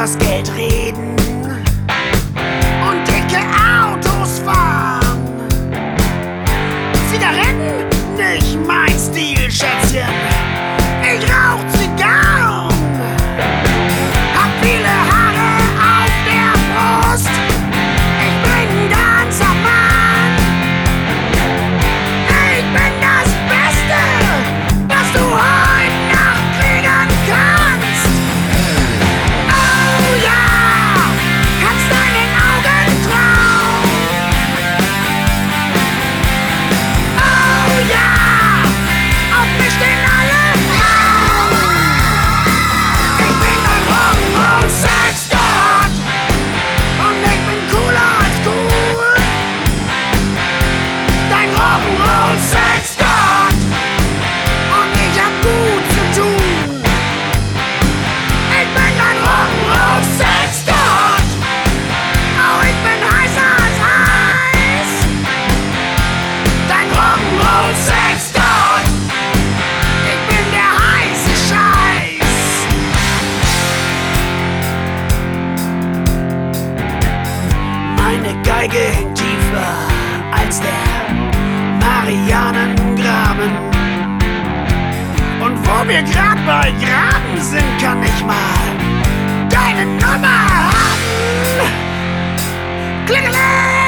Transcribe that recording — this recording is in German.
übers Geld reden und dicke Autos fahren. Zigaretten, nicht mein Stil, Schätzchen. Ich rauch Zigarren, hab viele Haare auf der Brust. Ich bin ein ganzer Mann. Ich bin das Beste, was du heute Nacht kriegen kannst. Oh ja, kannst deinen Augen trauen. Oh ja, auf mich stehen alle Frauen. Ich bin ein Rock'n'Roll Sexgott und ich bin cooler als cool. Dein Rock'n'Roll Sexgott und ich hab gut zu tun. Ich bin ein Rock'n'Roll Sexgott. Oh, ich bin heißer als heiß. Dein Rock'n'Roll Sexgott. Ich bin der heiße Scheiß. Meine Geige hängt tiefer als der Marianengraben. Und wo wir grad bei Graben sind, kann ich mal deine Nummer haben. Klingeling!